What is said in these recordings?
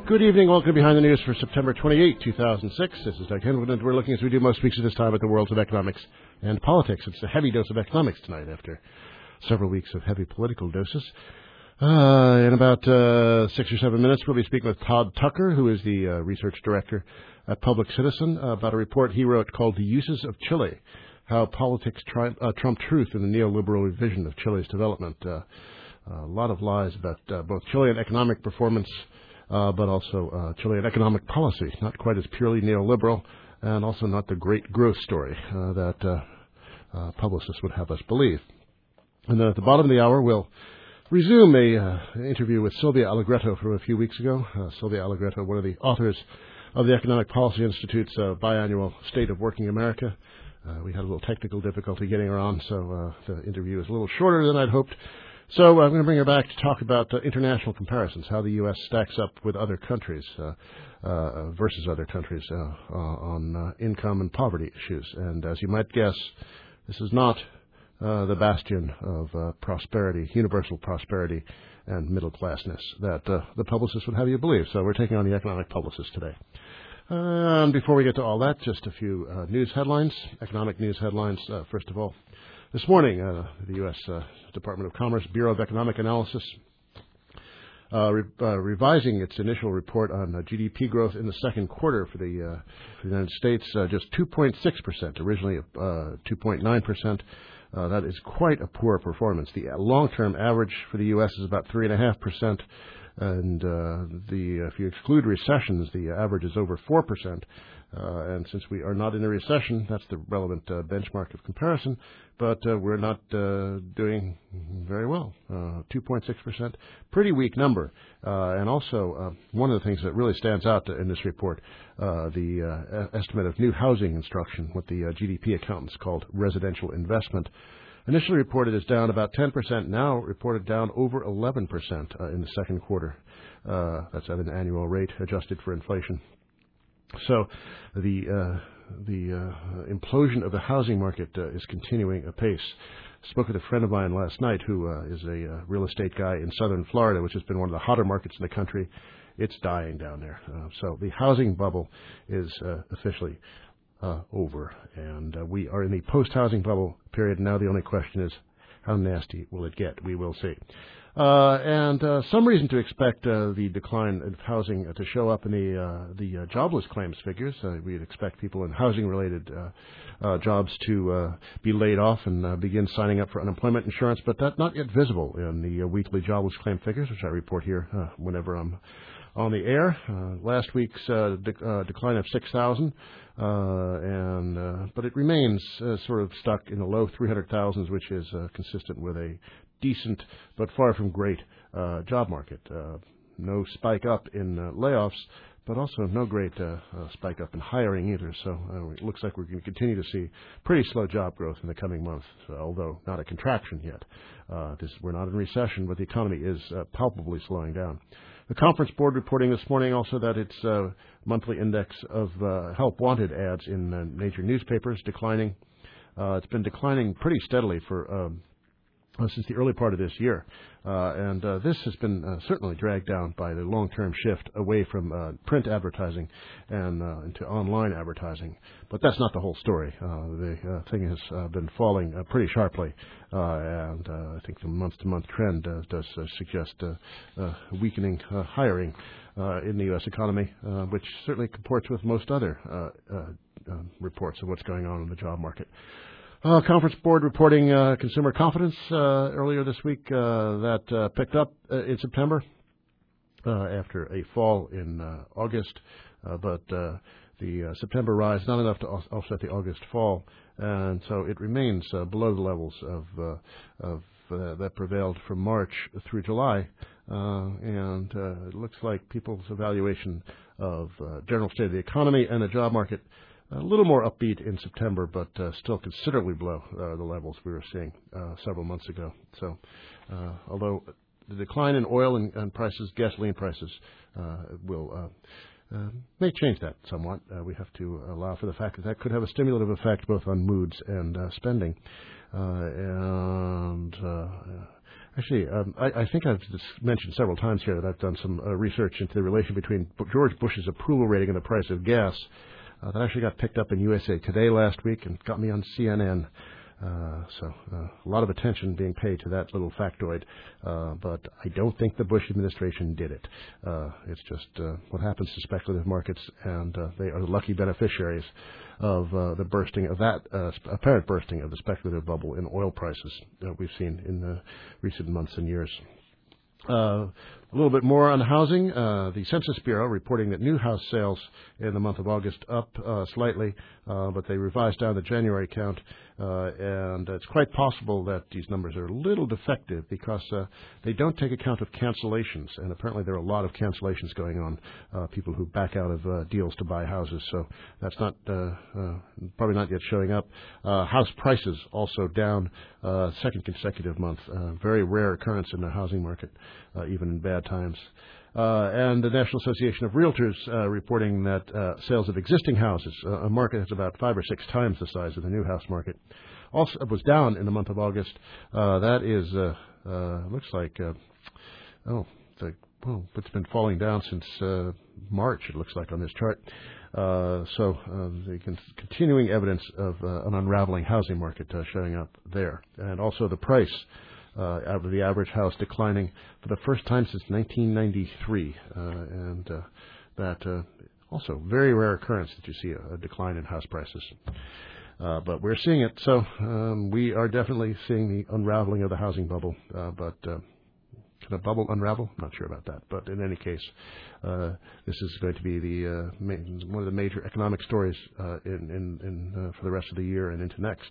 Good evening. Welcome to Behind the News for September 28, 2006. This is Doug Henwood, and we're looking, as we do most weeks at this time, at the worlds of economics and politics. It's a heavy dose of economics tonight after several weeks of heavy political doses. In about 6 or 7 minutes, we'll be speaking with Todd Tucker, who is the research director at Public Citizen, about a report he wrote called The Uses of Chile, How Politics Trump Truth in the Neoliberal Vision of Chile's Development. A lot of lies about both Chilean economic performance, but also Chilean economic policy, not quite as purely neoliberal, and also not the great growth story that publicists would have us believe. And then at the bottom of the hour, we'll resume an interview with Sylvia Allegretto from a few weeks ago. Sylvia Allegretto, one of the authors of the Economic Policy Institute's biannual State of Working America. We had a little technical difficulty getting her on, so the interview is a little shorter than I'd hoped. So I'm going to bring her back to talk about international comparisons, how the U.S. stacks up with other countries versus other countries on income and poverty issues. And as you might guess, this is not the bastion of prosperity, universal prosperity, and middle-classness that the publicists would have you believe. So we're taking on the economic publicist today. And before we get to all that, just a few news headlines, economic news headlines. First of all, this morning, the U.S. Department of Commerce Bureau of Economic Analysis revising its initial report on GDP growth in the second quarter for the United States, just 2.6%, originally 2.9%. That is quite a poor performance. The long-term average for the U.S. is about 3.5%, and if you exclude recessions, the average is over 4%. And since we are not in a recession, that's the relevant benchmark of comparison, but we're not doing very well. 2.6%, pretty weak number. And also, one of the things that really stands out in this report, the estimate of new housing construction, what the GDP accountants called residential investment, initially reported is down about 10%, now reported down over 11% in the second quarter. That's at an annual rate adjusted for inflation. So the implosion of the housing market is continuing apace. I spoke with a friend of mine last night who is a real estate guy in southern Florida, which has been one of the hotter markets in the country. It's dying down there. So the housing bubble is officially over, and we are in the post-housing bubble period. Now the only question is, how nasty will it get? We will see. And some reason to expect the decline of housing to show up in the jobless claims figures. We'd expect people in housing-related jobs to be laid off and begin signing up for unemployment insurance, but that's not yet visible in the weekly jobless claim figures, which I report here whenever I'm on the air. Last week's decline of 6,000, but it remains sort of stuck in the low 300,000s, which is consistent with a decent but far from great job market. No spike up in layoffs, but also no great spike up in hiring either. So it looks like we're going to continue to see pretty slow job growth in the coming months, although not a contraction yet. We're not in recession, but the economy is palpably slowing down. The Conference Board reporting this morning also that its monthly index of help wanted ads in major newspapers declining. It's been declining pretty steadily for since the early part of this year. And this has been certainly dragged down by the long-term shift away from print advertising and into online advertising. But that's not the whole story. The thing has been falling pretty sharply, and I think the month-to-month trend does suggest weakening hiring in the U.S. economy, which certainly comports with most other reports of what's going on in the job market. Conference Board reporting consumer confidence earlier this week that picked up in September after a fall in August, but the September rise not enough to offset the August fall, and so it remains below the levels of that prevailed from March through July, and it looks like people's evaluation of general state of the economy and the job market a little more upbeat in September, but still considerably below the levels we were seeing several months ago. So, although the decline in oil and prices, gasoline prices, may change that somewhat, we have to allow for the fact that could have a stimulative effect both on moods and spending. Actually, I think I've mentioned several times here that I've done some research into the relation between George Bush's approval rating and the price of gas. That actually got picked up in USA Today last week and got me on CNN. So a lot of attention being paid to that little factoid, but I don't think the Bush administration did it. It's just what happens to speculative markets, and they are the lucky beneficiaries of the bursting of that apparent bursting of the speculative bubble in oil prices that we've seen in recent months and years. A little bit more on housing. The Census Bureau reporting that new house sales in the month of August up slightly, but they revised down the January count, and it's quite possible that these numbers are a little defective because they don't take account of cancellations, and apparently there are a lot of cancellations going on, people who back out of deals to buy houses, so that's not probably not yet showing up. House prices also down second consecutive month, very rare occurrence in the housing market, even in bad times. And the National Association of Realtors reporting that sales of existing houses, a market that's about 5 or 6 times the size of the new house market, also was down in the month of August. That is, looks like, it's been falling down since March, it looks like on this chart. So the continuing evidence of an unraveling housing market showing up there. And also the price of the average house declining for the first time since 1993. And that also very rare occurrence that you see a decline in house prices. But we're seeing it. So we are definitely seeing the unraveling of the housing bubble. But can a bubble unravel? Not sure about that. But in any case, this is going to be the one of the major economic stories for the rest of the year and into next.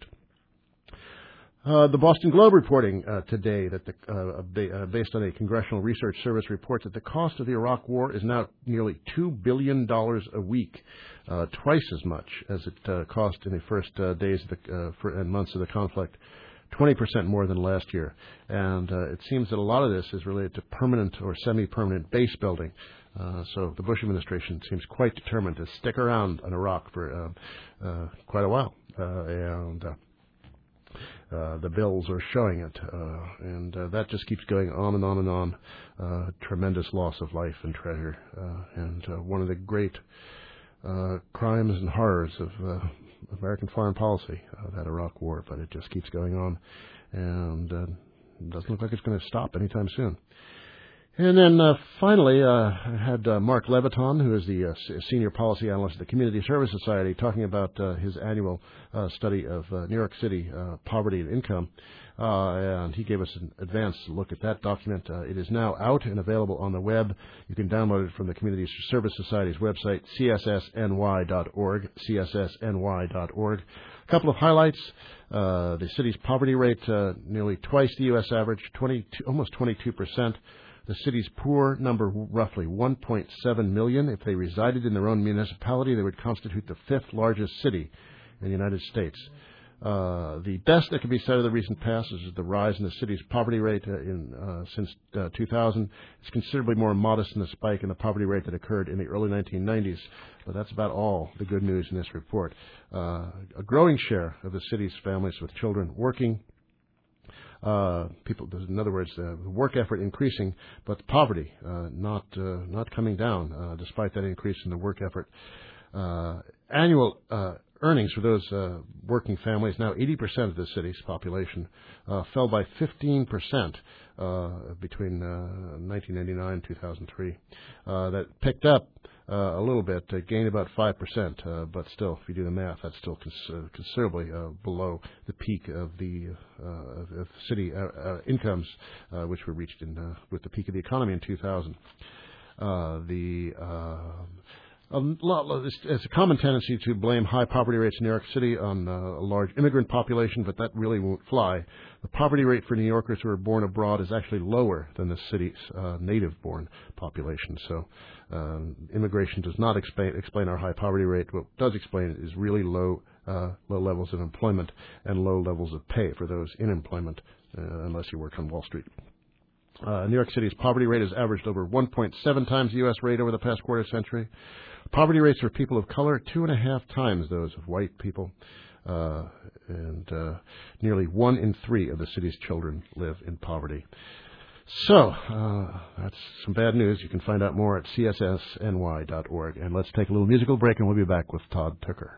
The Boston Globe reporting today that based on a Congressional Research Service report that the cost of the Iraq War is now nearly $2 billion a week, twice as much as it cost in the first days and months of the conflict. 20% more than last year. And it seems that a lot of this is related to permanent or semi-permanent base building. So the Bush administration seems quite determined to stick around in Iraq for quite a while. And the bills are showing it. And that just keeps going on and on and on. Tremendous loss of life and treasure. And one of the great crimes and horrors of American foreign policy, that Iraq War, but it just keeps going on, and it doesn't look like it's going to stop anytime soon. And then finally, I had Mark Leviton, who is the senior policy analyst at the Community Service Society, talking about his annual study of New York City poverty and income. And he gave us an advanced look at that document. It is now out and available on the web. You can download it from the Community Service Society's website, cssny.org, cssny.org. A couple of highlights. The city's poverty rate, nearly twice the U.S. average, almost 22%. The city's poor number roughly 1.7 million. If they resided in their own municipality, they would constitute the 5th largest city in the United States. The best that can be said of the recent past is the rise in the city's poverty rate since 2000. It's considerably more modest than the spike in the poverty rate that occurred in the early 1990s. But that's about all the good news in this report. A growing share of the city's families with children working. People, in other words, the work effort increasing, but the poverty not coming down despite that increase in the work effort. Annual earnings for those working families, now 80% of the city's population, fell by 15% between 1999 and 2003. That picked up a little bit, gained about 5%, but still, if you do the math, that's still considerably below the peak of the of city incomes, which were reached with the peak of the economy in 2000. It's a common tendency to blame high poverty rates in New York City on a large immigrant population, but that really won't fly. The poverty rate for New Yorkers who are born abroad is actually lower than the city's native-born population. So immigration does not explain our high poverty rate. What does explain it is really low levels of employment and low levels of pay for those in employment, unless you work on Wall Street. New York City's poverty rate has averaged over 1.7 times the U.S. rate over the past quarter century. Poverty rates for people of color 2.5 times those of white people. and nearly 1 in 3 of the city's children live in poverty. So, that's some bad news. You can find out more at cssny.org. And let's take a little musical break, and we'll be back with Todd Tucker.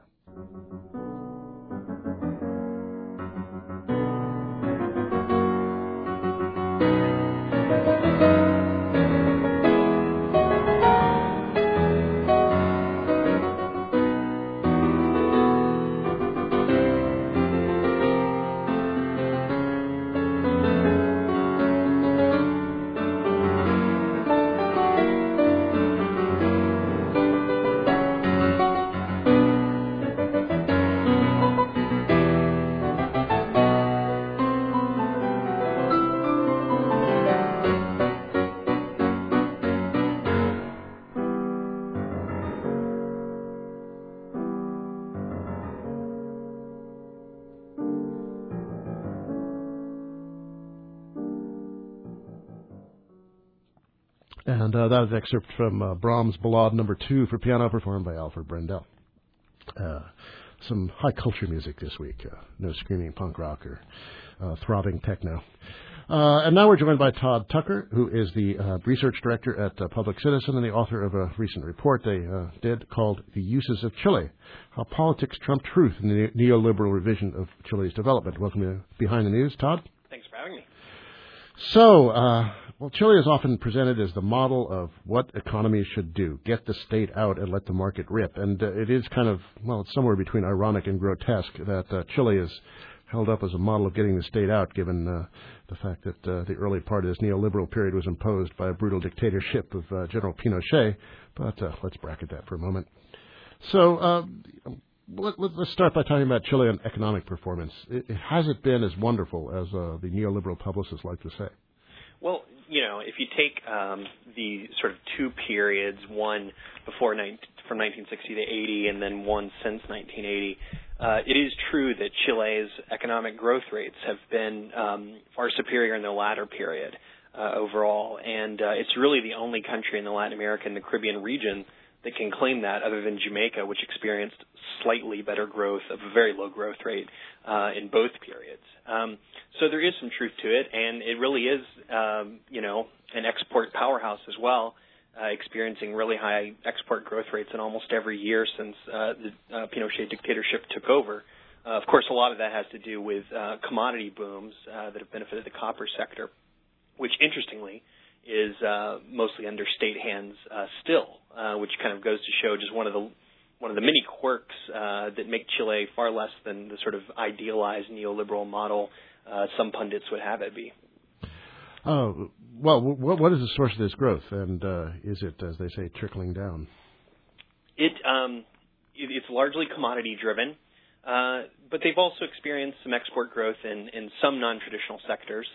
And that is an excerpt from Brahms' Ballade No. 2 for piano, performed by Alfred Brendel. Some high culture music this week. No screaming punk rock or throbbing techno. And now we're joined by Todd Tucker, who is the research director at Public Citizen and the author of a recent report they did called The Uses of Chile, How Politics Trump Truth in the Neoliberal Revision of Chile's Development. Welcome to Behind the News, Todd. Thanks for having me. So, Chile is often presented as the model of what economies should do, get the state out and let the market rip. And it is kind of, it's somewhere between ironic and grotesque that Chile is held up as a model of getting the state out, given the fact that the early part of this neoliberal period was imposed by a brutal dictatorship of General Pinochet. But let's bracket that for a moment. So let's start by talking about Chilean economic performance. Has it been as wonderful as the neoliberal publicists like to say? Well, if you take the sort of two periods, one before from 1960 to 80 and then one since 1980, it is true that Chile's economic growth rates have been far superior in the latter period overall. And it's really the only country in the Latin America and the Caribbean region that can claim that, other than Jamaica, which experienced slightly better growth of a very low growth rate in both periods. So there is some truth to it, and it really is, an export powerhouse as well, experiencing really high export growth rates in almost every year since the Pinochet dictatorship took over. Of course, a lot of that has to do with commodity booms that have benefited the copper sector, which, interestingly, is mostly under state hands still, which kind of goes to show just one of the many quirks that make Chile far less than the sort of idealized neoliberal model some pundits would have it be. Oh, well, what is the source of this growth, and is it, as they say, trickling down? It's largely commodity driven, but they've also experienced some export growth in some non-traditional sectors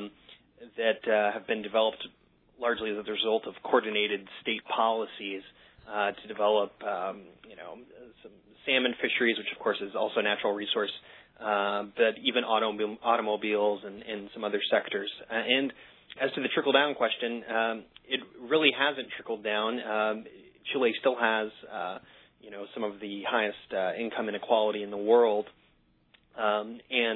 that have been developed largely as a result of coordinated state policies to develop, some salmon fisheries, which of course is also a natural resource, but even automobiles and some other sectors. And as to the trickle-down question, it really hasn't trickled down. Chile still has, some of the highest income inequality in the world, but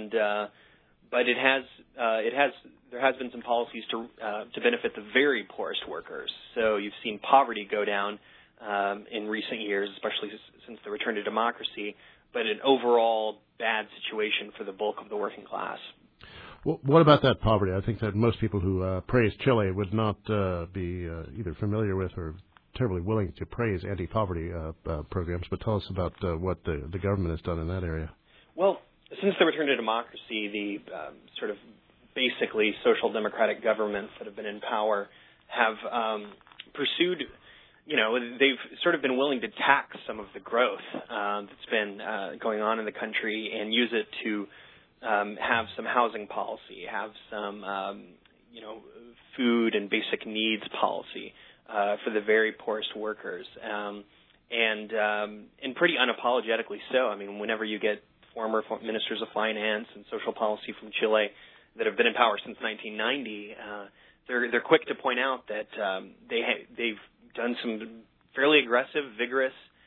there has been some policies to benefit the very poorest workers. So you've seen poverty go down in recent years, especially since the return to democracy, but an overall bad situation for the bulk of the working class. Well, what about that poverty? I think that most people who praise Chile would not be either familiar with or terribly willing to praise anti-poverty programs, but tell us about what the government has done in that area. Well, since the return to democracy, the sort of basically social democratic governments that have been in power have pursued, they've sort of been willing to tax some of the growth that's been going on in the country and use it to have some housing policy, have some, food and basic needs policy for the very poorest workers, and pretty unapologetically so. I mean, whenever you get former ministers of finance and social policy from Chile that have been in power since 1990, they're quick to point out that they've done some fairly aggressive, vigorous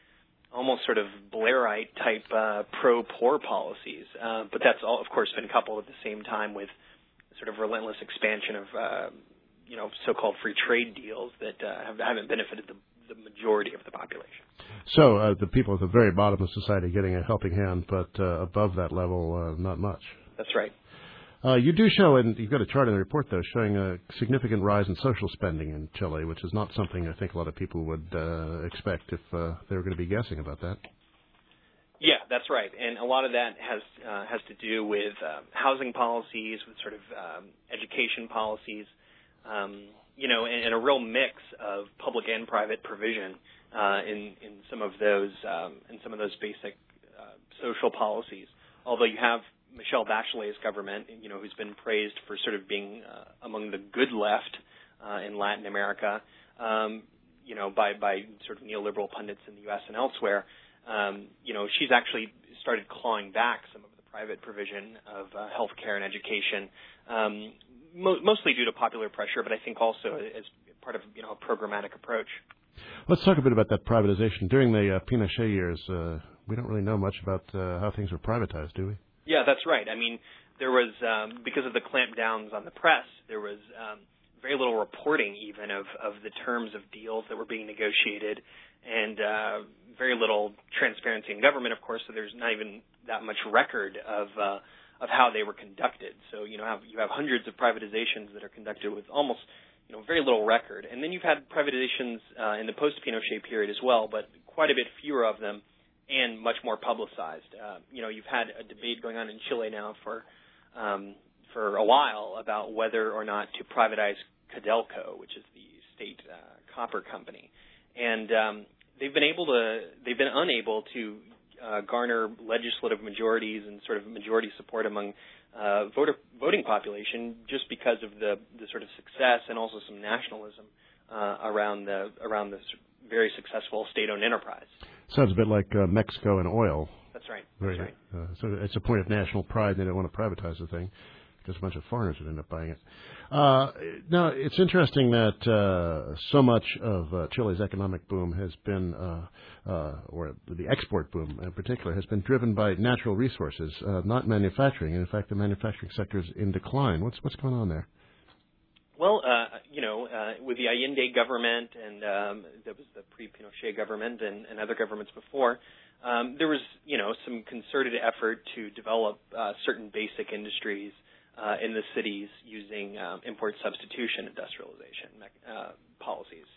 almost sort of Blairite type pro-poor policies. But that's all, of course, been coupled at the same time with sort of relentless expansion of so-called free trade deals that haven't benefited the majority of the population. So the people at the very bottom of society getting a helping hand, but above that level, not much. That's right. You do show, and you've got a chart in the report, though, showing a significant rise in social spending in Chile, which is not something I think a lot of people would expect if they were going to be guessing about that. Yeah, that's right. And a lot of that has to do with housing policies, with sort of education policies, and a real mix of public and private provision in some of those basic social policies. Although you have Michelle Bachelet's government, who's been praised for sort of being among the good left in Latin America, by sort of neoliberal pundits in the U.S. and elsewhere. She's actually started clawing back some of the private provision of health care and education, mostly due to popular pressure, but I think also as part of a programmatic approach. Let's talk a bit about that privatization. During the Pinochet years, we don't really know much about how things were privatized, do we? Yeah, that's right. I mean, there was, because of the clampdowns on the press, there was very little reporting even of the terms of deals that were being negotiated, and very little transparency in government, of course, so there's not even that much record of how they were conducted. So you have hundreds of privatizations that are conducted with almost very little record. And then you've had privatizations in the post-Pinochet period as well, but quite a bit fewer of them and much more publicized. You've had a debate going on in Chile now for a while about whether or not to privatize Codelco, which is the state copper company. And they've been unable to garner legislative majorities and sort of majority support among voting population just because of the sort of success and also some nationalism around the very successful state-owned enterprise. Sounds a bit like Mexico and oil. That's right. That's right. So it's a point of national pride. They don't want to privatize the thing because a bunch of foreigners would end up buying it. Now, it's interesting that so much of Chile's economic boom has been, or the export boom in particular, has been driven by natural resources, not manufacturing. And in fact, the manufacturing sector is in decline. What's going on there? Well, with the Allende government and there was the pre-Pinochet government and other governments before, there was, some concerted effort to develop certain basic industries in the cities using import substitution industrialization policies.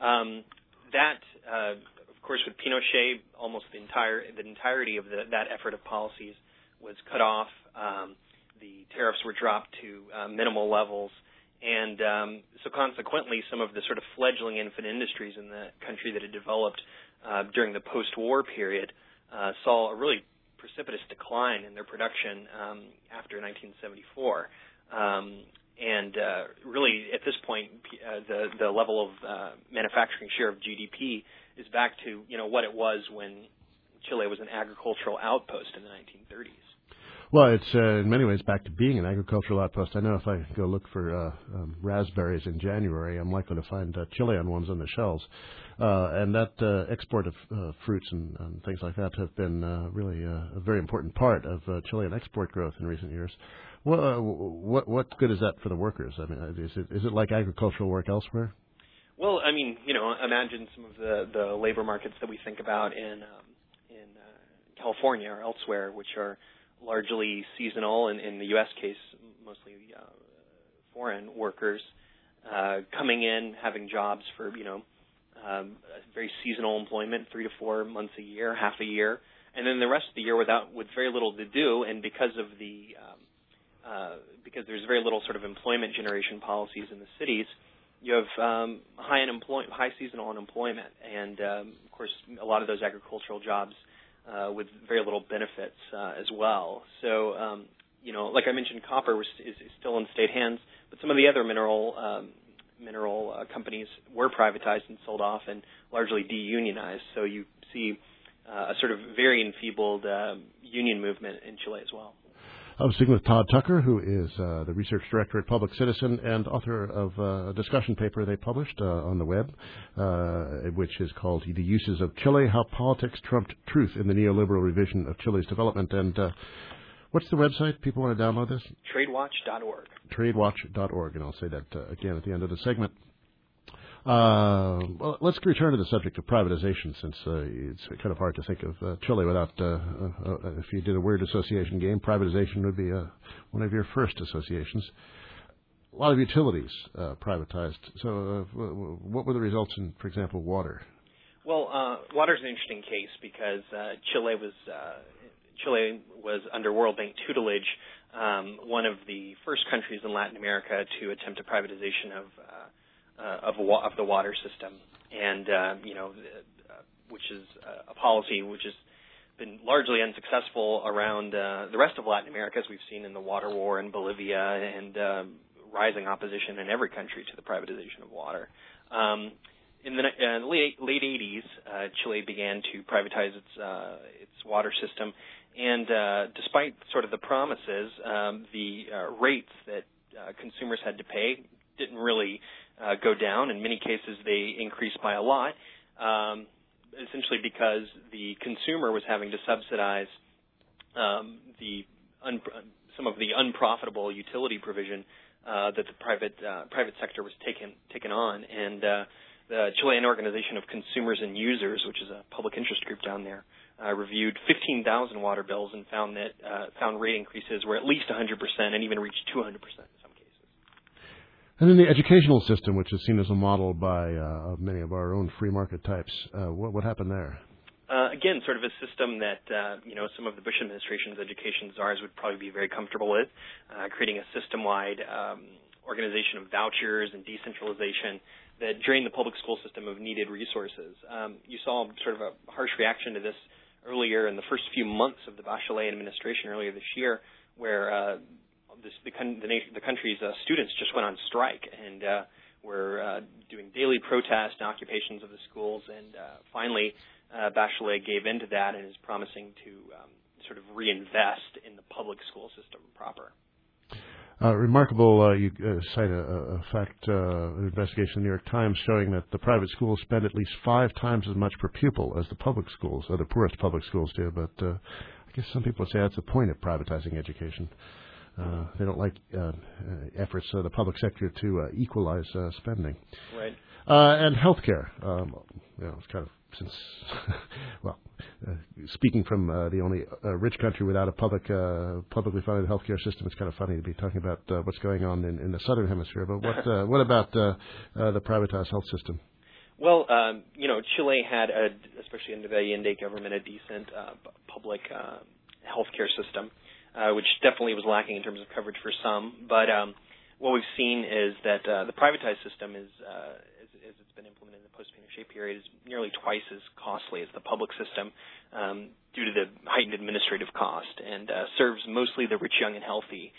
Of course, with Pinochet, almost the entirety of that effort of policies was cut off. The tariffs were dropped to minimal levels. And so consequently, some of the sort of fledgling infant industries in the country that had developed during the post-war period saw a really precipitous decline in their production after 1974. And really, at this point, the level of manufacturing share of GDP is back to, what it was when Chile was an agricultural outpost in the 1930s. Well, it's in many ways back to being an agricultural outpost. I know if I go look for raspberries in January, I'm likely to find Chilean ones on the shelves. And that export of fruits and things like that have been really a very important part of Chilean export growth in recent years. Well, what good is that for the workers? I mean, is it like agricultural work elsewhere? Well, I mean, imagine some of the labor markets that we think about in California or elsewhere, which are largely seasonal, and in the U.S. case, mostly foreign workers coming in, having jobs for, very seasonal employment, 3 to 4 months a year, half a year, and then the rest of the year with very little to do, and because there's very little sort of employment generation policies in the cities, you have high seasonal unemployment, and of course, a lot of those agricultural jobs with very little benefits as well. So, like I mentioned, copper is still in state hands, but some of the other mineral companies were privatized and sold off and largely deunionized. So you see a sort of very enfeebled union movement in Chile as well. I'm speaking with Todd Tucker, who is the research director at Public Citizen and author of a discussion paper they published on the web, which is called The Uses of Chile, How Politics Trumped Truth in the Neoliberal Revision of Chile's Development. And what's the website? People want to download this? Tradewatch.org. Tradewatch.org, and I'll say that again at the end of the segment. Well, let's return to the subject of privatization, since it's kind of hard to think of Chile without, if you did a word association game, privatization would be one of your first associations. A lot of utilities privatized. So what were the results in, for example, water? Well, water is an interesting case because Chile was under World Bank tutelage, one of the first countries in Latin America to attempt a privatization of the water system, and which is a policy which has been largely unsuccessful around the rest of Latin America, as we've seen in the water war in Bolivia and rising opposition in every country to the privatization of water. In the late 80s, Chile began to privatize its water system, and despite sort of the promises, the rates that consumers had to pay didn't really go down. In many cases, they increased by a lot, essentially because the consumer was having to subsidize some of the unprofitable utility provision that the private sector was taken on. And the Chilean Organization of Consumers and Users, which is a public interest group down there, reviewed 15,000 water bills and found rate increases were at least 100% and even reached 200% in some cases. And then the educational system, which is seen as a model by many of our own free market types, what happened there? Again, sort of a system that some of the Bush administration's education czars would probably be very comfortable with, creating a system-wide organization of vouchers and decentralization that drained the public school system of needed resources. You saw sort of a harsh reaction to this earlier in the first few months of the Bachelet administration earlier this year, where the country's students just went on strike and were doing daily protests and occupations of the schools. And finally, Bachelet gave in to that and is promising to sort of reinvest in the public school system proper. Remarkable, you cite a fact, an investigation in the New York Times showing that the private schools spend at least 5 times as much per pupil as the public schools, or the poorest public schools do. But I guess some people would say that's the point of privatizing education. They don't like efforts of the public sector to equalize spending. Right. And healthcare. It's kind of speaking from the only rich country without a publicly funded healthcare system, it's kind of funny to be talking about what's going on in the southern hemisphere. But what about the privatized health system? Well, Chile had, especially under the Allende government, a decent public healthcare system, which definitely was lacking in terms of coverage for some. But what we've seen is that the privatized system is, as it's been implemented in the post-Pinochet period, is nearly twice as costly as the public system due to the heightened administrative cost, and serves mostly the rich, young, and healthy.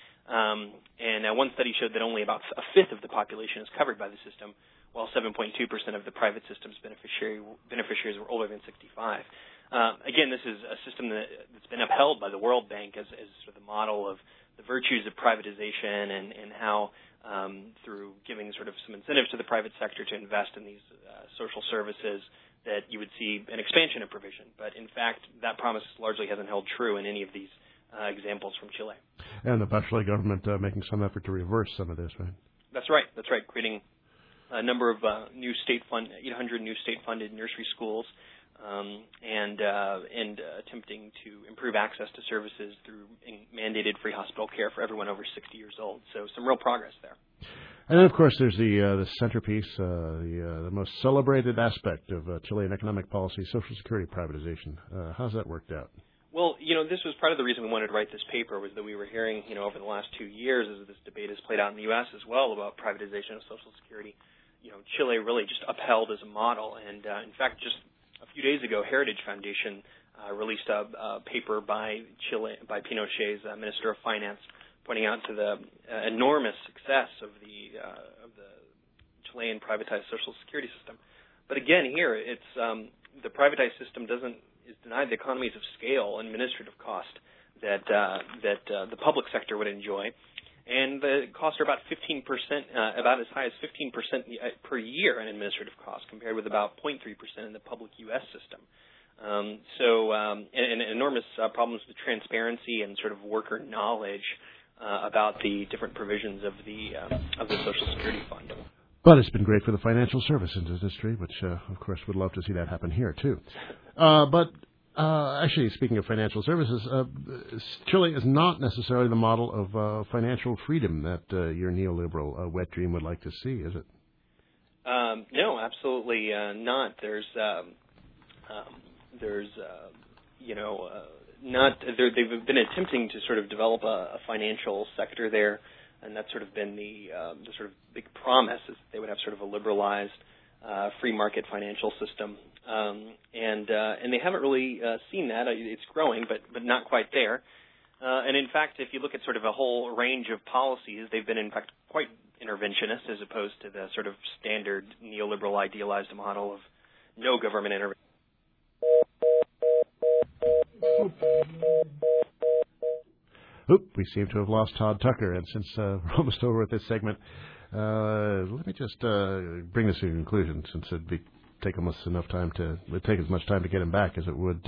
And one study showed that only about a fifth of the population is covered by the system, while 7.2% of the private system's beneficiaries were older than 65. Again, this is a system that's been upheld by the World Bank as sort of the model of the virtues of privatization and how through giving sort of some incentives to the private sector to invest in these social services that you would see an expansion of provision. But in fact, that promise largely hasn't held true in any of these examples from Chile. And the Bachelet government making some effort to reverse some of this, right? That's right. Creating a number of 800 new state-funded nursery schools, and attempting to improve access to services through mandated free hospital care for everyone over 60 years old. So some real progress there. And then, of course, there's the centerpiece, the most celebrated aspect of Chilean economic policy, Social Security privatization. How's that worked out? Well, this was part of the reason we wanted to write this paper, was that we were hearing, over the last 2 years, as this debate has played out in the U.S. as well about privatization of Social Security, Chile really just upheld as a model. And in fact, just a few days ago, Heritage Foundation released a paper by Pinochet's Minister of Finance, pointing out to the enormous success of the Chilean privatized Social Security system. But again, here it's the privatized system is denied the economies of scale and administrative cost that the public sector would enjoy. And the costs are about 15%, about as high as 15% per year in administrative costs, compared with about 0.3% in the public U.S. system. And enormous problems with transparency and sort of worker knowledge about the different provisions of the Social Security Fund. But it's been great for the financial services industry, which, of course, would love to see that happen here, too. Actually, speaking of financial services, Chile is not necessarily the model of financial freedom that your neoliberal wet dream would like to see, is it? No, absolutely not. They've been attempting to sort of develop a financial sector there, and that's sort of been the sort of big promise is that they would have sort of a liberalized free market financial system, and they haven't really seen that. It's growing, but not quite there. And in fact, if you look at sort of a whole range of policies, they've been in fact quite interventionist as opposed to the sort of standard neoliberal idealized model of no government intervention. We seem to have lost Todd Tucker, and since we're almost over with this segment, let me just bring this to a conclusion, since it'd take almost enough time would take as much time to get him back as it would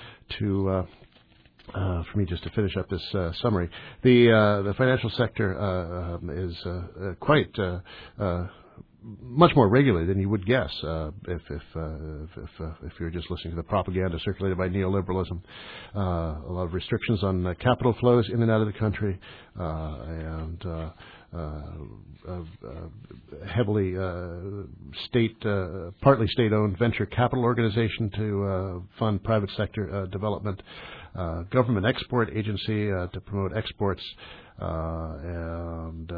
for me just to finish up this summary. The financial sector is quite much more regularly than you would guess if you're just listening to the propaganda circulated by neoliberalism. A lot of restrictions on capital flows in and out of the country, and heavily partly state-owned venture capital organization to fund private sector development, government export agency to promote exports, and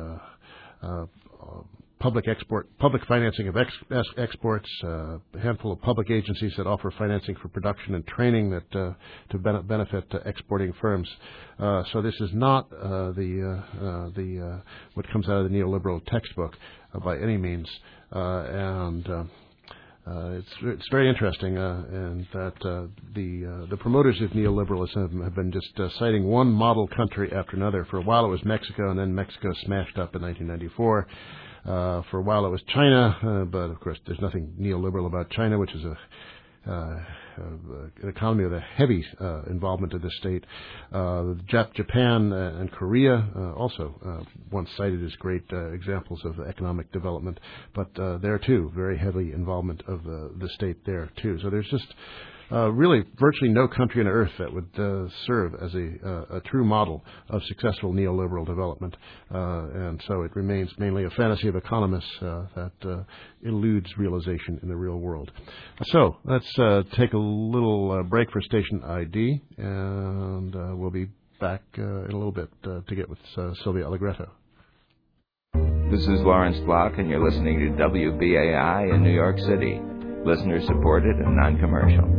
public financing of exports, a handful of public agencies that offer financing for production and training that to benefit exporting firms. So this is not the what comes out of the neoliberal textbook by any means, and it's very interesting, and that the promoters of neoliberalism have been just citing one model country after another. For a while it was Mexico, and then Mexico smashed up in 1994. For a while it was China, but of course there's nothing neoliberal about China, which is an economy with a heavy involvement of the state. Japan and Korea also once cited as great examples of economic development, but there too, very heavy involvement of the state there too. So there's just really virtually no country on earth that would serve as a true model of successful neoliberal development, and so it remains mainly a fantasy of economists that eludes realization in the real world. So let's take a little break for station ID, and we'll be back in a little bit to get with Sylvia Allegretto. This is Lawrence Block, and you're listening to WBAI in New York City. Listener supported and non-commercial.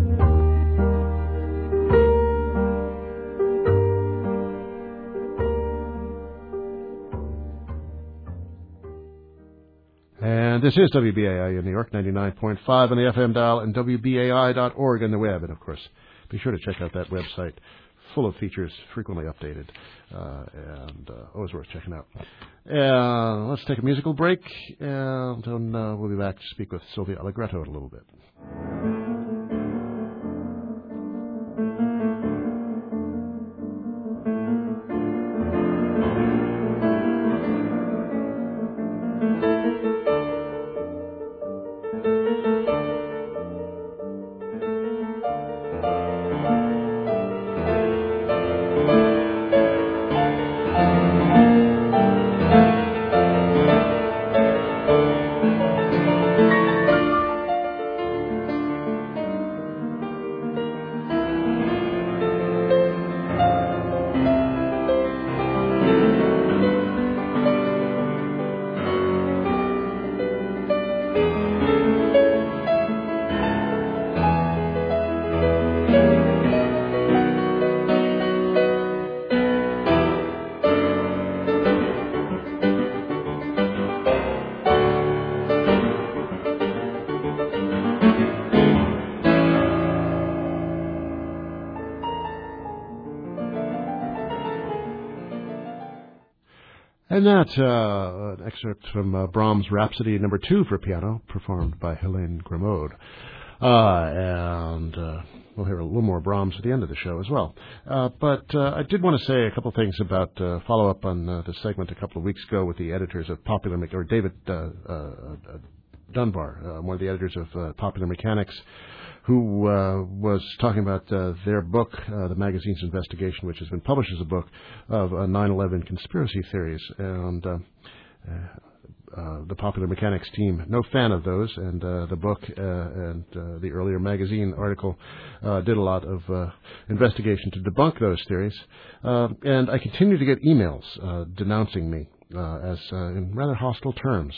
And this is WBAI in New York, 99.5 on the FM dial, and WBAI.org on the web. And, of course, be sure to check out that website, full of features, frequently updated, and always worth checking out. Let's take a musical break, and then we'll be back to speak with Sylvia Allegretto in a little bit. And that, an excerpt from Brahms' Rhapsody No. 2 for piano, performed by Helene Grimaud. And we'll hear a little more Brahms at the end of the show as well. But I did want to say a couple things about follow up on the segment a couple of weeks ago with the editors of Popular or David Dunbar, one of the editors of Popular Mechanics, who was talking about their book, the magazine's investigation, which has been published as a book of 9/11 conspiracy theories. And the Popular Mechanics team, no fan of those, and the book and the earlier magazine article did a lot of investigation to debunk those theories. And I continue to get emails denouncing me as in rather hostile terms.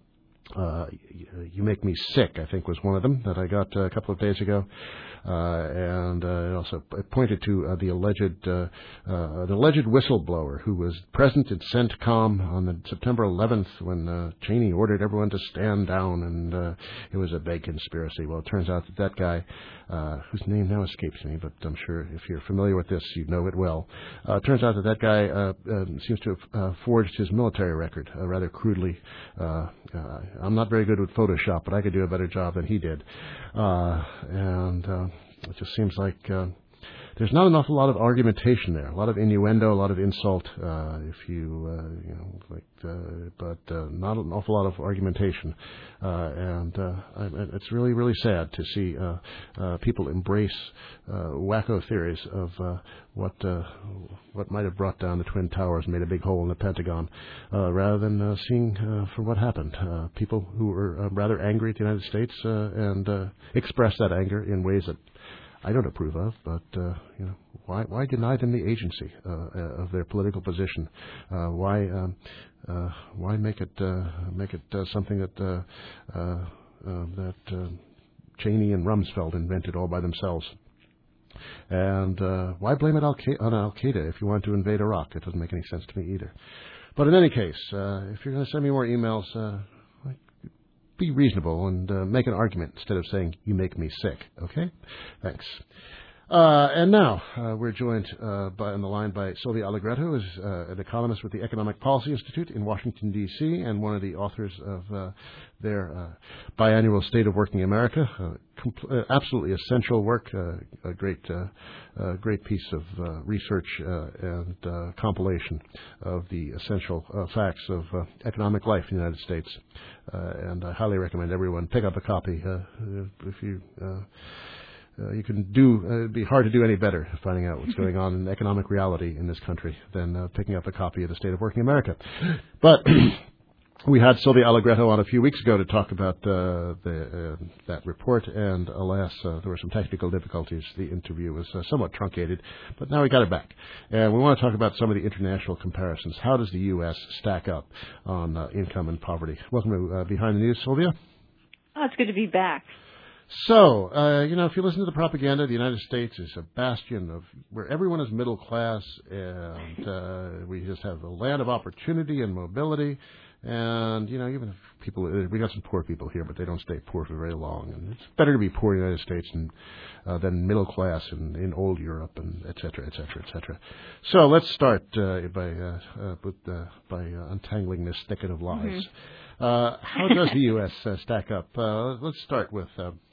You make me sick, I think was one of them that I got a couple of days ago. And it also pointed to the alleged whistleblower who was present at CENTCOM on the September 11th when Cheney ordered everyone to stand down, and it was a big conspiracy. Well, it turns out that guy, whose name now escapes me, but I'm sure if you're familiar with this, you know it well. Turns out that guy seems to have forged his military record rather crudely. I'm not very good with Photoshop, but I could do a better job than he did. It just seems like there's not an awful lot of argumentation there, a lot of innuendo, a lot of insult, but not an awful lot of argumentation. It's really, really sad to see people embrace wacko theories of what might have brought down the Twin Towers and made a big hole in the Pentagon, rather than seeing for what happened. People who were rather angry at the United States and expressed that anger in ways that I don't approve of, but why deny them the agency of their political position? Why make it something that Cheney and Rumsfeld invented all by themselves? And why blame it on Al-Qaeda if you want to invade Iraq? It doesn't make any sense to me either. But in any case, if you're going to send me more emails, be reasonable and make an argument instead of saying, you make me sick. Okay? Thanks. And now we're joined on the line by Sylvia Allegretto, who is an economist with the Economic Policy Institute in Washington, D.C., and one of the authors of their biannual State of Working America. Absolutely essential work, a great piece of research and compilation of the essential facts of economic life in the United States. And I highly recommend everyone pick up a copy if you... you can it'd be hard to do any better finding out what's going on in economic reality in this country than picking up a copy of the State of Working America. But we had Sylvia Allegretto on a few weeks ago to talk about that report, and alas, there were some technical difficulties. The interview was somewhat truncated, but now we got it back. And we want to talk about some of the international comparisons. How does the U.S. stack up on income and poverty? Welcome to Behind the News, Sylvia. Oh, it's good to be back. So, if you listen to the propaganda, the United States is a bastion of where everyone is middle class, and we just have a land of opportunity and mobility. And, even if we got some poor people here, but they don't stay poor for very long. And it's better to be poor in the United States than middle class in old Europe, and et cetera, et cetera, et cetera. So let's start by untangling this thicket of lies. Mm-hmm. How does the U.S. stack up? Let's start with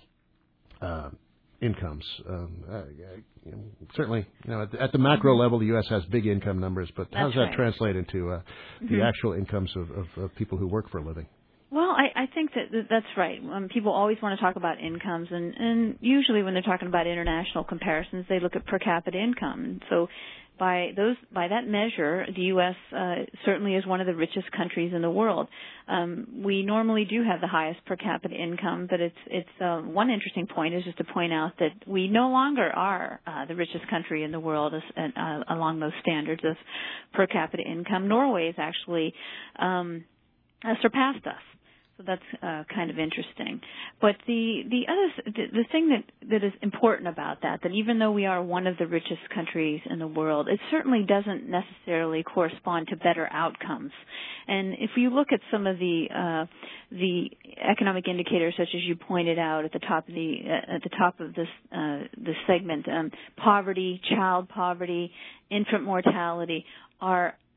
incomes. Certainly, at the macro level, the U.S. has big income numbers, but how does that translate into the actual incomes of people who work for a living? Well, I think that's right. People always want to talk about incomes, and usually when they're talking about international comparisons, they look at per capita income. So by that measure, the U.S. Certainly is one of the richest countries in the world. We normally do have the highest per capita income, but it's one interesting point is just to point out that we no longer are the richest country in the world along those standards of per capita income. Norway has actually surpassed us. So that's kind of interesting. But the thing that is important about that even though we are one of the richest countries in the world, it certainly doesn't necessarily correspond to better outcomes. And if you look at some of the economic indicators, such as you pointed out at the top of this segment, poverty, child poverty, infant mortality are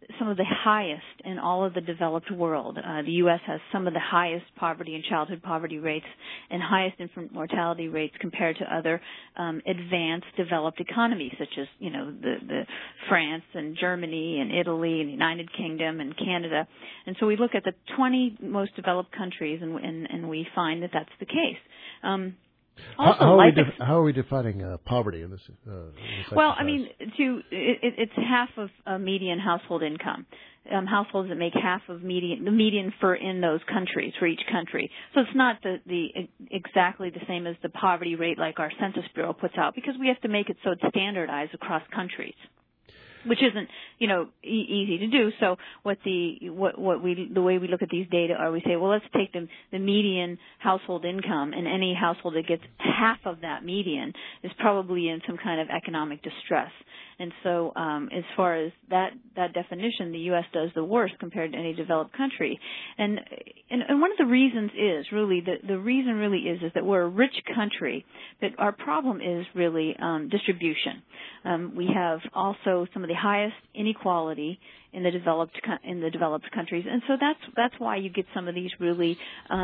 some of the highest in all of the developed world. The U.S. has some of the highest poverty and childhood poverty rates and highest infant mortality rates compared to other advanced developed economies, such as the France and Germany and Italy and the United Kingdom and Canada. And so we look at the 20 most developed countries, and we find that that's the case. How are we defining poverty in this? Well, I mean, it's half of median household income. Households that make half of the median in those countries, for each country. So it's not exactly the same as the poverty rate like our Census Bureau puts out, because we have to make it so it's standardized across countries, which isn't, easy to do. So the way we look at these data are we say, well, let's take the median household income, and any household that gets half of that median is probably in some kind of economic distress. And so as far as that definition, the U.S. does the worst compared to any developed country. And one of the reasons is really, the reason really is that we're a rich country, but our problem is really distribution. We have also some of the highest inequality in the developed countries, and so that's why you get some of these really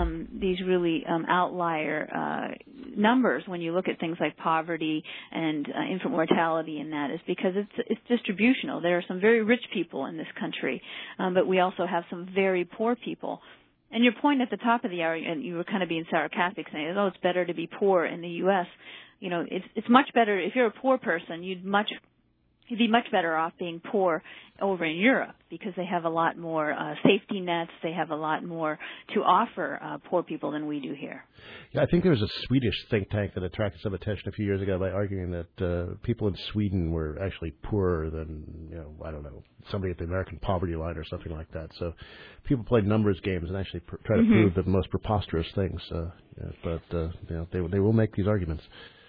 outlier numbers when you look at things like poverty and infant mortality, and that is because it's distributional. There are some very rich people in this country, but we also have some very poor people. And your point at the top of the hour, and you were kind of being sarcastic, saying, "Oh, it's better to be poor in the U.S." It's much better if you're a poor person. You'd be much better off being poor over in Europe, because they have a lot more safety nets. They have a lot more to offer poor people than we do here. Yeah, I think there was a Swedish think tank that attracted some attention a few years ago by arguing that people in Sweden were actually poorer than, somebody at the American poverty line or something like that. So people play numbers games and actually try to prove the most preposterous things. But they will make these arguments.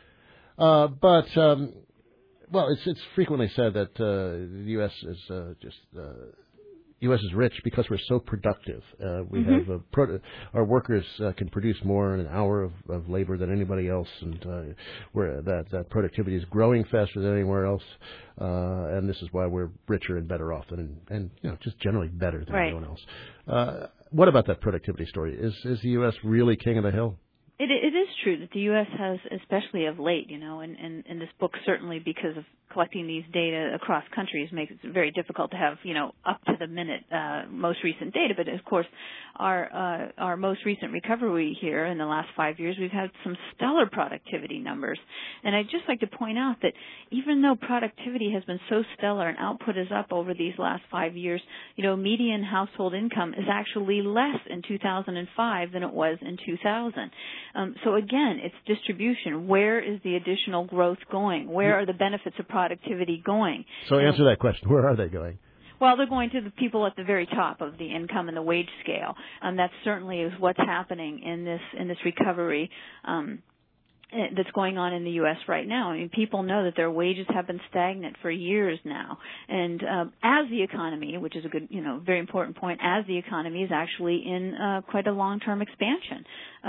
Well, it's frequently said that the U.S. is rich because we're so productive. We have our workers can produce more in an hour of labor than anybody else, and where that productivity is growing faster than anywhere else. And this is why we're richer and better off and just generally better than anyone else. What about that productivity story? Is the U.S. really king of the hill? It is true that the U.S. has, especially of late, and this book certainly, because of collecting these data across countries, makes it very difficult to have, up to the minute most recent data. But of course, our most recent recovery here in the last 5 years, we've had some stellar productivity numbers. And I'd just like to point out that even though productivity has been so stellar and output is up over these last 5 years, median household income is actually less in 2005 than it was in 2000. So again, it's distribution. Where is the additional growth going? Where are the benefits of productivity going? So answer that question. Where are they going? Well, they're going to the people at the very top of the income and the wage scale. That certainly is what's happening in this recovery that's going on in the U.S. right now. I mean, people know that their wages have been stagnant for years now. And as the economy, which is a good, very important point, as the economy is actually in quite a long-term expansion.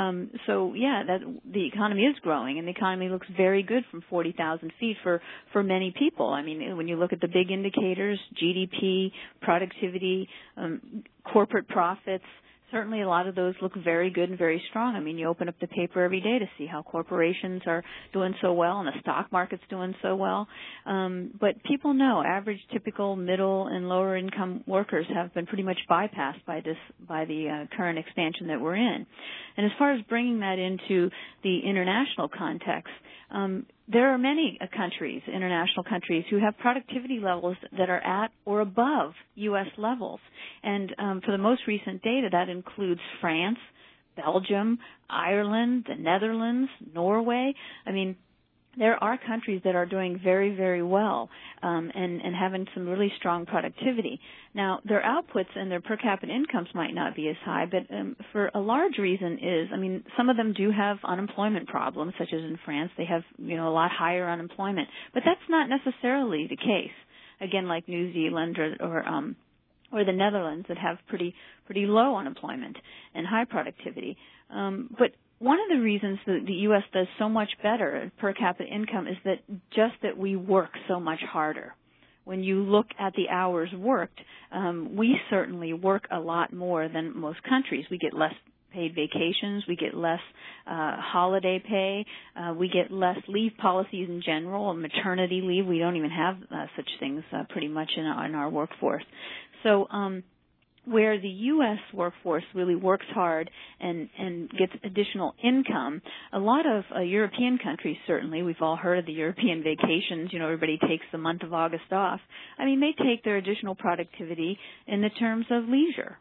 The economy is growing, and the economy looks very good from 40,000 feet for many people. I mean, when you look at the big indicators, GDP, productivity, corporate profits, certainly a lot of those look very good and very strong. I mean, you open up the paper every day to see how corporations are doing so well and the stock market's doing so well. But people know average, typical, middle, and lower income workers have been pretty much bypassed by the current expansion that we're in. And as far as bringing that into the international context, there are many countries, international countries, who have productivity levels that are at or above U.S. levels. And for the most recent data, that includes France, Belgium, Ireland, the Netherlands, Norway. I mean, there are countries that are doing very, very well and having some really strong productivity. Now, their outputs and their per capita incomes might not be as high, but for a large reason is, some of them do have unemployment problems, such as in France. They have, a lot higher unemployment. But that's not necessarily the case. Again, like New Zealand or the Netherlands that have pretty low unemployment and high productivity. But one of the reasons that the U.S. does so much better per capita income is that we work so much harder, when you look at the hours worked, we certainly work a lot more than most countries. We get less paid vacations, we get less holiday pay, we get less leave policies in general, maternity leave. We don't even have such things pretty much in our workforce. So where the U.S. workforce really works hard and gets additional income, a lot of European countries, certainly, we've all heard of the European vacations, everybody takes the month of August off. I mean, they take their additional productivity in the terms of leisure.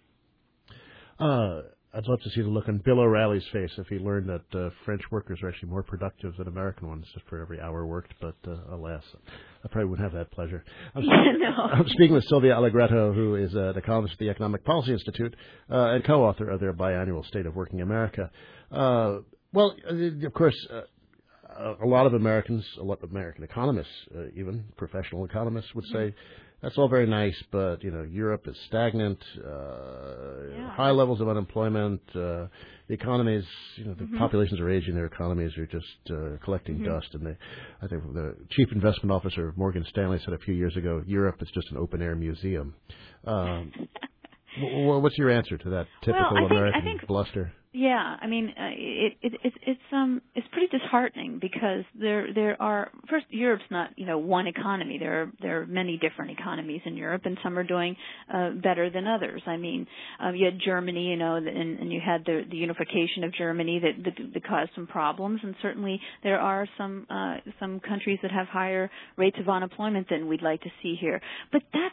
I'd love to see the look on Bill O'Reilly's face if he learned that French workers are actually more productive than American ones just for every hour worked, but alas, I probably wouldn't have that pleasure. I'm speaking with Sylvia Allegretto, who is an economist at the Economic Policy Institute and co-author of their biannual State of Working America. Well, of course, a lot of Americans, a lot of American economists, even professional economists, would say, that's all very nice, but, Europe is stagnant, high levels of unemployment, the economies, the populations are aging, their economies are just collecting dust. And I think the chief investment officer of Morgan Stanley said a few years ago, Europe is just an open-air museum. What's your answer to that typical American bluster? Yeah, I mean, it's pretty disheartening because there are, first, Europe's not one economy. There are many different economies in Europe, and some are doing better than others. I mean, you had Germany, and you had the unification of Germany that caused some problems, and certainly there are some countries that have higher rates of unemployment than we'd like to see here. But that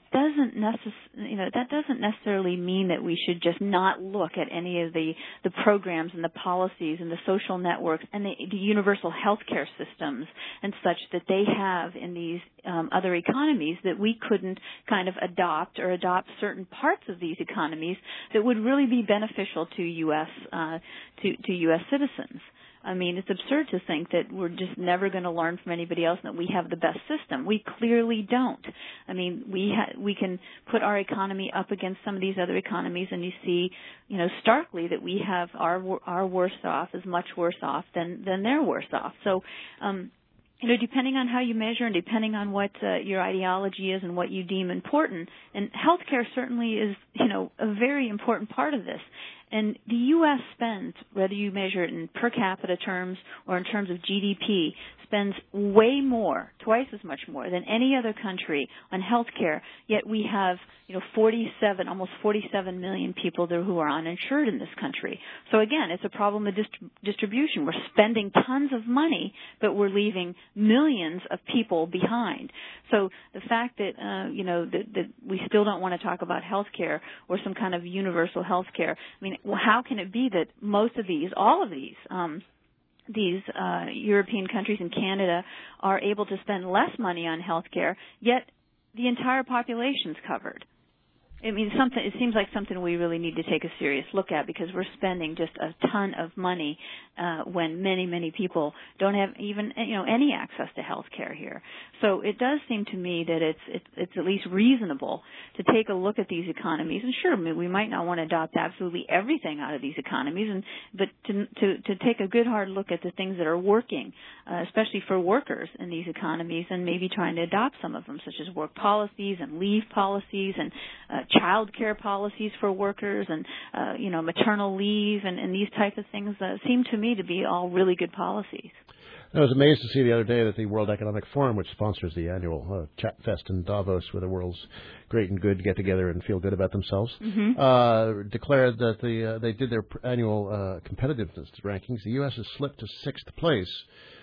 doesn't necessarily mean that we should just not look at any of the programs and the policies and the social networks and the universal health care systems and such that they have in these other economies that we couldn't kind of adopt certain parts of these economies that would really be beneficial to U.S. to U.S. citizens. I mean, it's absurd to think that we're just never going to learn from anybody else and that we have the best system. We clearly don't. I mean, we can put our economy up against some of these other economies, and you see, starkly that we have our worse off is much worse off than they're worse off. So, depending on how you measure and depending on what your ideology is and what you deem important, and healthcare certainly is, a very important part of this. And the U.S. spends, whether you measure it in per capita terms or in terms of GDP, spends way more, twice as much more than any other country on health care, yet we have, almost 47 million people there who are uninsured in this country. So again, it's a problem of distribution. We're spending tons of money, but we're leaving millions of people behind. So the fact that, that we still don't want to talk about health care or some kind of universal health care, I mean, how can it be that all of these European countries and Canada are able to spend less money on health care, yet the entire population's covered? I mean, it seems like something we really need to take a serious look at because we're spending just a ton of money when many, many people don't have even any access to health care here. So it does seem to me that it's at least reasonable to take a look at these economies. And sure, I mean, we might not want to adopt absolutely everything out of these economies, but to take a good hard look at the things that are working, especially for workers in these economies, and maybe trying to adopt some of them, such as work policies and leave policies and child care policies for workers and, maternal leave and these type of things seem to me to be all really good policies. I was amazed to see the other day that the World Economic Forum, which sponsors the annual Chat Fest in Davos, where the world's great and good get together and feel good about themselves, declared that they did their annual competitiveness rankings. The U.S. has slipped to 6th place,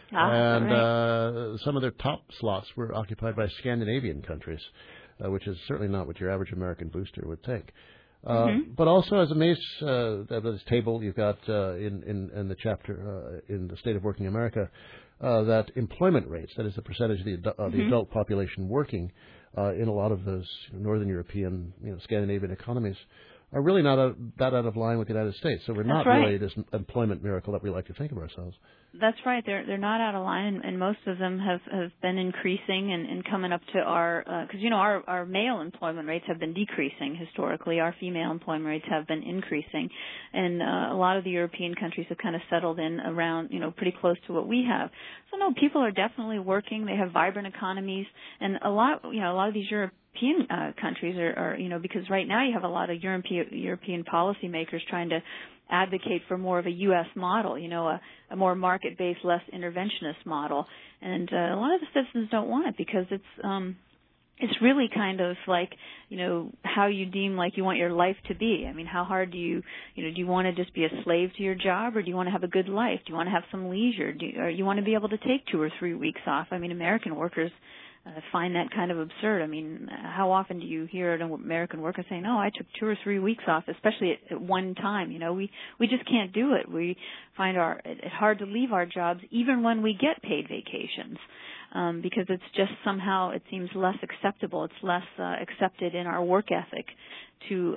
and some of their top slots were occupied by Scandinavian countries, which is certainly not what your average American booster would think. But also, I was amazed that this table you've got in the chapter in the State of Working America, that employment rates, that is the percentage of the adult population working in a lot of those Northern European, Scandinavian economies, are really not that out of line with the United States. So we're not really this employment miracle that we like to think of ourselves. That's right. They're not out of line, and most of them have been increasing and coming up to our because our male employment rates have been decreasing historically. Our female employment rates have been increasing, and a lot of the European countries have kind of settled in around pretty close to what we have. So no, people are definitely working. They have vibrant economies, and a lot of these European countries are because right now you have a lot of European policymakers trying to advocate for more of a U.S. model, a more market-based, less interventionist model, and a lot of the citizens don't want it because it's really kind of like how you deem like you want your life to be. I mean, how hard do you want to just be a slave to your job, or do you want to have a good life? Do you want to have some leisure? Or you want to be able to take 2 or 3 weeks off? I mean, American workers find that kind of absurd. I mean, how often do you hear an American worker saying, "Oh, I took 2 or 3 weeks off," especially at one time? We just can't do it. We find it hard to leave our jobs even when we get paid vacations. Because it's just somehow it seems less acceptable. It's less accepted in our work ethic to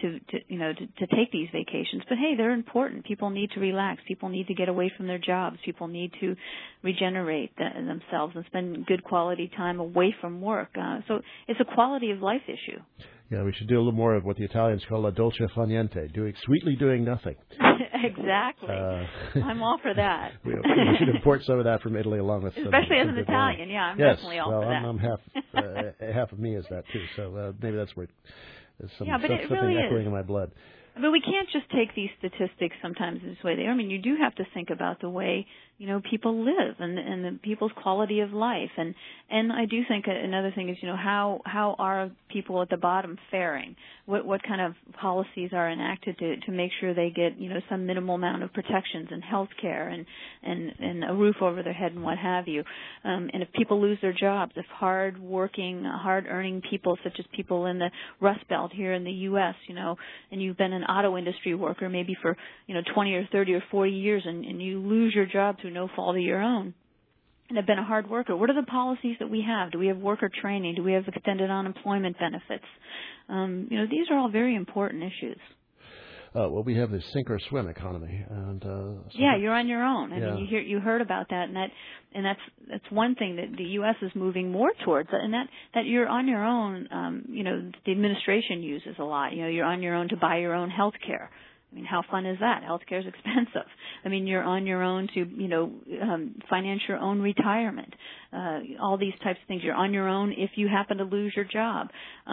take these vacations. But hey, they're important. People need to relax. People need to get away from their jobs. People need to regenerate themselves and spend good quality time away from work. So it's a quality of life issue. Yeah, we should do a little more of what the Italians call la dolce far niente, sweetly doing nothing. Exactly. I'm all for that. we should import some of that from Italy along with especially as an Italian. Yeah, I'm definitely all for that. I'm half of me is that too. So maybe that's where there's something really echoing is. in my blood. But we can't just take these statistics sometimes this way. I mean, you do have to think about the way people live and the people's quality of life. And I do think another thing is how are people at the bottom faring? What kind of policies are enacted to make sure they get some minimal amount of protections and health care and a roof over their head and what have you. And if people lose their jobs, if hard-working, hard-earning people such as people in the Rust Belt here in the U.S., and you've been an auto industry worker maybe for 20 or 30 or 40 years and you lose your job through no fault of your own and have been a hard worker, what are the policies that we have? Do we have worker training? Do we have extended unemployment benefits? These are all very important issues. Well, we have the sink or swim economy, and you're on your own. I mean, you heard about that, and that's one thing that the U.S. is moving more towards, and that you're on your own. The administration uses a lot. You're on your own to buy your own health care. I mean, how fun is that? Healthcare is expensive. I mean, you're on your own to, finance your own retirement. All these types of things. You're on your own if you happen to lose your job.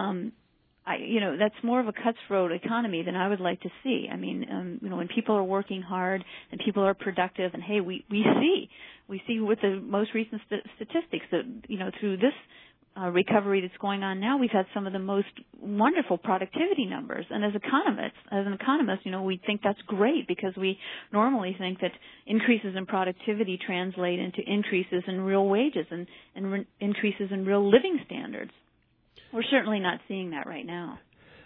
That's more of a cutthroat economy than I would like to see. I mean, when people are working hard and people are productive, and hey, we see with the most recent statistics that through this recovery that's going on now, we've had some of the most wonderful productivity numbers. And as an economist, we think that's great because we normally think that increases in productivity translate into increases in real wages and increases in real living standards. We're certainly not seeing that right now.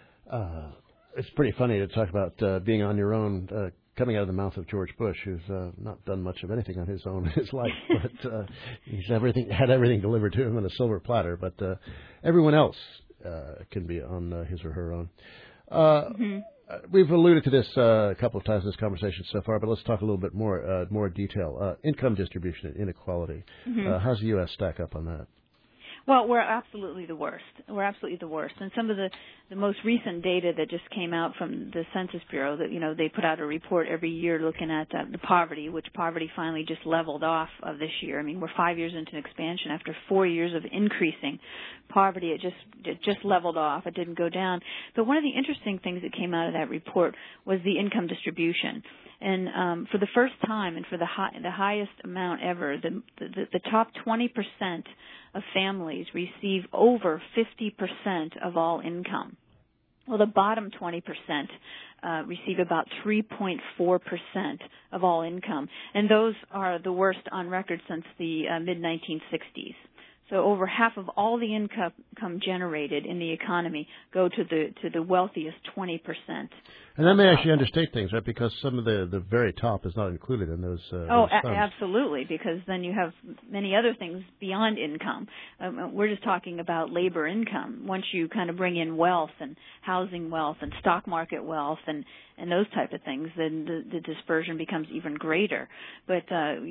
It's pretty funny to talk about being on your own, coming out of the mouth of George Bush, who's not done much of anything on his own in his life, but he's had everything delivered to him on a silver platter. But everyone else can be on his or her own. We've alluded to this a couple of times in this conversation so far, but let's talk a little bit more detail. Income distribution and inequality. How's the U.S. stack up on that? Well, we're absolutely the worst. And some of the most recent data that just came out from the Census Bureau, that they put out a report every year looking at the poverty, which poverty finally just leveled off of this year. I mean, we're 5 years into an expansion. After 4 years of increasing poverty, it just leveled off. It didn't go down. But one of the interesting things that came out of that report was the income distribution. And for the first time, and for the highest amount ever, the top 20% of families receive over 50% of all income. Well, the bottom 20% receive about 3.4% of all income, and those are the worst on record since the mid-1960s. So over half of all the income income generated in the economy go to the wealthiest 20%. And that may actually understate things, right? Because some of the very top is not included in those. Absolutely. Because then you have many other things beyond income. We're just talking about labor income. Once you kind of bring in wealth and housing wealth and stock market wealth and those type of things, then the dispersion becomes even greater. But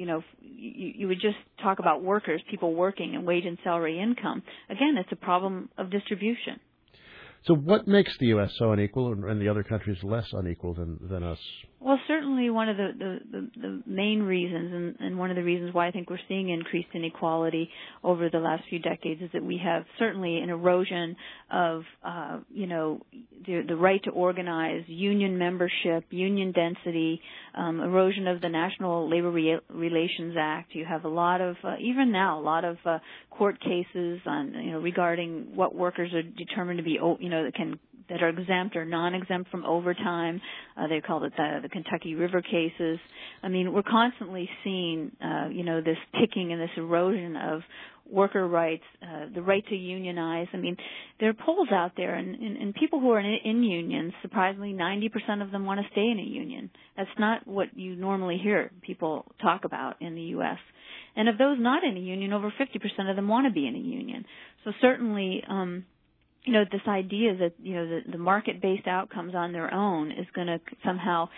you would just talk about workers, people working, and wage and salary income. Again, it's a problem of distribution. So what makes the U.S. so unequal and the other countries less unequal than us? Well, certainly one of the main reasons, and one of the reasons why I think we're seeing increased inequality over the last few decades, is that we have certainly an erosion of, the right to organize, union membership, union density, erosion of the National Labor Relations Act. You have a lot of, even now, a lot of court cases on, regarding what workers are determined to be, that are exempt or non-exempt from overtime. They called it the Kentucky River cases. I mean, we're constantly seeing, this ticking and this erosion of worker rights, the right to unionize. I mean, there are polls out there, and people who are in unions, surprisingly, 90% of them want to stay in a union. That's not what you normally hear people talk about in the U.S. And of those not in a union, over 50% of them want to be in a union. So certainly, this idea that, the market-based outcomes on their own is going to somehow,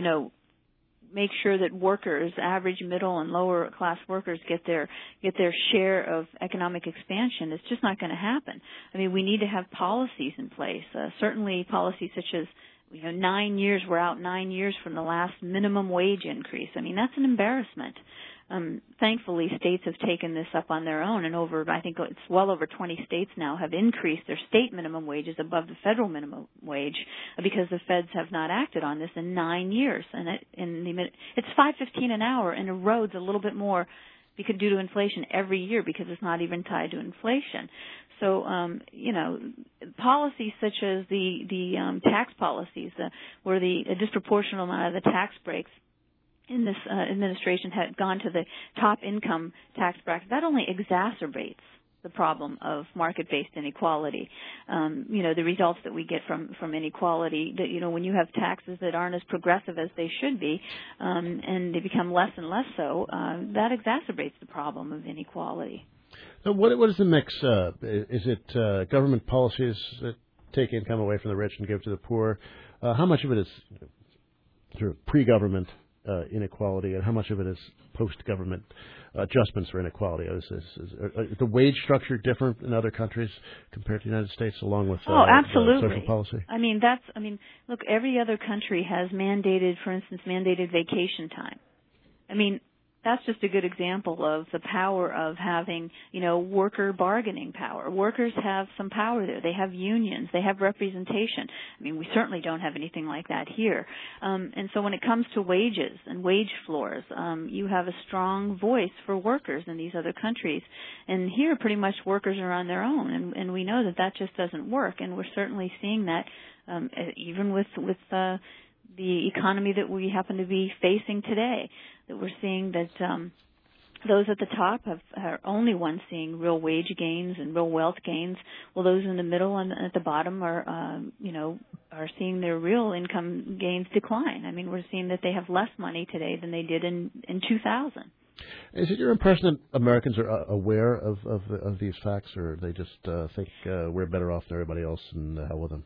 make sure that workers, average, middle, and lower class workers get their share of economic expansion. It's just not going to happen. I mean, we need to have policies in place. Certainly policies such as, 9 years, we're out 9 years from the last minimum wage increase. I mean, that's an embarrassment. Thankfully, states have taken this up on their own, and I think it's well over 20 states now have increased their state minimum wages above the federal minimum wage because the feds have not acted on this in 9 years. And it's $5.15 an hour and erodes a little bit more because due to inflation every year because it's not even tied to inflation. So, policies such as the tax policies, where a disproportionate amount of the tax breaks in this administration had gone to the top income tax bracket, that only exacerbates the problem of market-based inequality. The results that we get from inequality, that, when you have taxes that aren't as progressive as they should be, and they become less and less so, that exacerbates the problem of inequality. So what is the mix? Is it government policies that take income away from the rich and give to the poor? How much of it is sort of pre-government inequality, and how much of it is post-government adjustments for inequality? Is the wage structure different in other countries compared to the United States, along with absolutely. social policy? Look, every other country has for instance, mandated vacation time. I mean, that's just a good example of the power of having, worker bargaining power. Workers have some power there. They have unions. They have representation. I mean, we certainly don't have anything like that here. And so when it comes to wages and wage floors, you have a strong voice for workers in these other countries. And here, pretty much workers are on their own. And we know that just doesn't work. And we're certainly seeing that even with the economy that we happen to be facing today, that we're seeing that those at the top are only ones seeing real wage gains and real wealth gains, while those in the middle and at the bottom are seeing their real income gains decline. I mean, we're seeing that they have less money today than they did in 2000. Is it your impression that Americans are aware of these facts, or they just think we're better off than everybody else and the hell with them?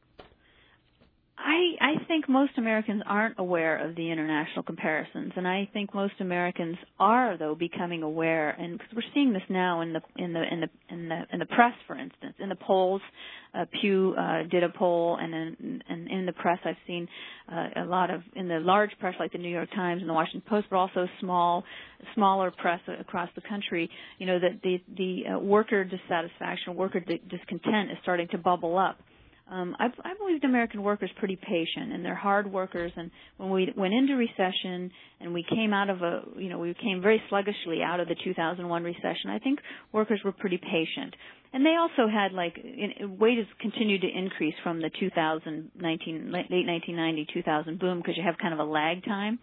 I think most Americans aren't aware of the international comparisons, and I think most Americans are, though, becoming aware. And because we're seeing this now in the press, for instance, in the polls. Pew did a poll, and in the press, I've seen a lot of in the large press like the New York Times and the Washington Post, but also smaller press across the country. That the worker dissatisfaction, worker discontent is starting to bubble up. I believe the American workers are pretty patient, and they're hard workers. And when we went into recession and we came out of we came very sluggishly out of the 2001 recession, I think workers were pretty patient. And they also had wages continued to increase from the late 1990, 2000 boom, because you have kind of a lag time.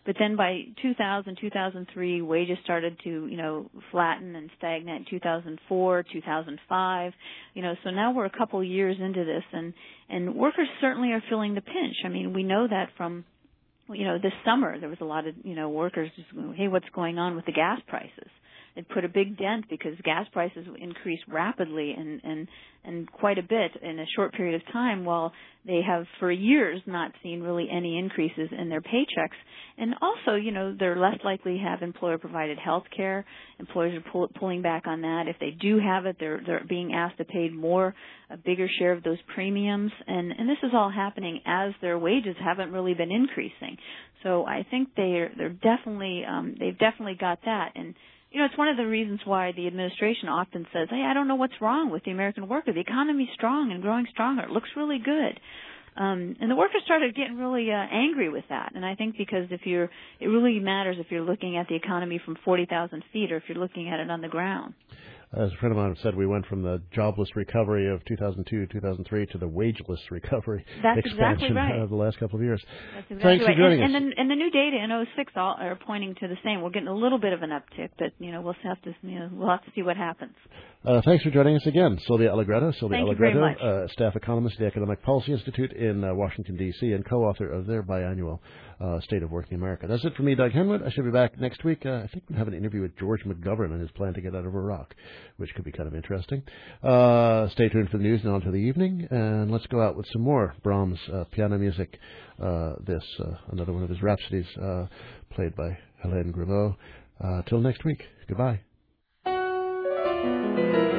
But then by 2000, 2003, wages started to, flatten and stagnate. 2004, 2005, so now we're a couple years into this, and workers certainly are feeling the pinch. I mean, we know that from, this summer there was a lot of, workers just going, hey, what's going on with the gas prices? It put a big dent because gas prices increased rapidly and quite a bit in a short period of time, while they have for years not seen really any increases in their paychecks. And also, they're less likely to have employer-provided health care. Employers are pulling back on that. If they do have it, they're being asked to pay a bigger share of those premiums. And this is all happening as their wages haven't really been increasing. So I think they've definitely got that. And it's one of the reasons why the administration often says, hey, I don't know what's wrong with the American worker. The economy's strong and growing stronger. It looks really good. And the workers started getting really angry with that. And I think because it really matters if you're looking at the economy from 40,000 feet or if you're looking at it on the ground. As a friend of mine said, we went from the jobless recovery of 2002, 2003 to the wageless recovery expansion exactly right. The last couple of years. That's exactly Thanks right. for joining us. And the new data in 06 are pointing to the same. We're getting a little bit of an uptick, but we'll have to see what happens. Thanks for joining us again, Sylvia Allegretto. Thank you very much. Staff economist at the Economic Policy Institute in Washington, D.C., and co-author of their biannual State of Working America. That's it for me, Doug Henwood. I should be back next week. I think we'll have an interview with George McGovern on his plan to get out of Iraq, which could be kind of interesting. Stay tuned for the news and on to the evening, and let's go out with some more Brahms piano music. Another one of his rhapsodies played by Hélène Griveaux. Till next week. Goodbye.